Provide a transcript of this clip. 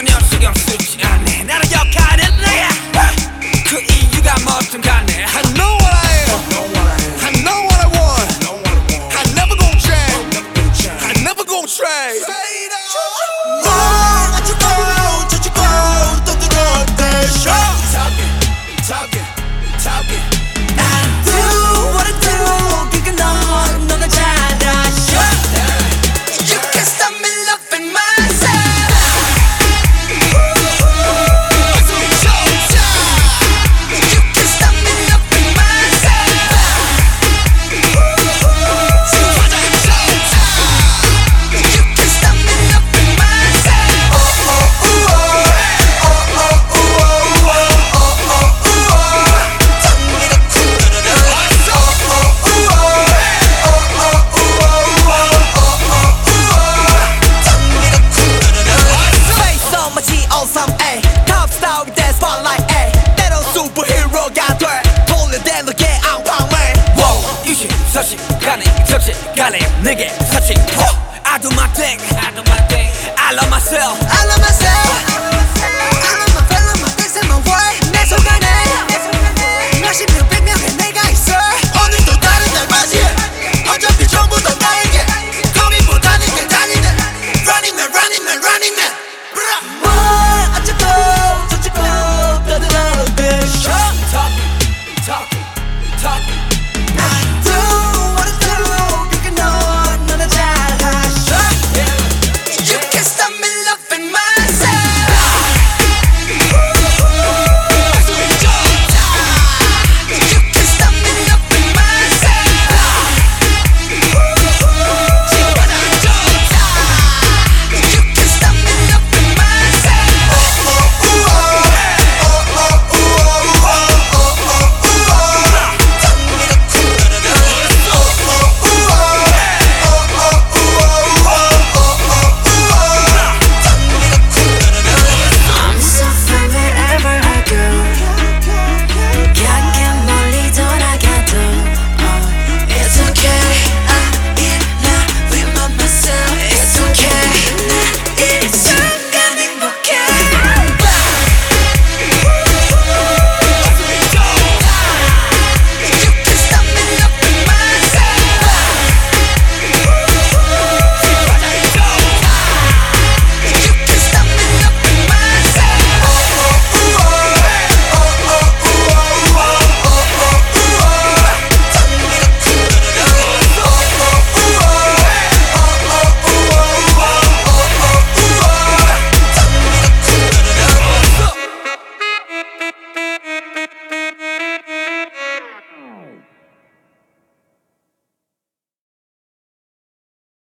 전혀 신경 쓰지 않네. 나를 욕하는 내가 그 이유가 뭐든 간에 I know what I am, I know what I want. I never gon' change, I never gon' trade. 멈추고 멈추고 또 들어올 때 Talking I do what I do 그게 너는 잘 아셔. You can't stop me loving myself. You can't stop me loving myself. You can't stop me loving myself. Face on my G03A Top star with that spotlight A 때론 슈퍼히어로가 돼 돌려댄 너의 앙팡맨. 유심서식 간에 적실 간에 내게 서식 I do my thing I love myself I love myself. I love my feel, my things and my way. 내 속안에 몇십 년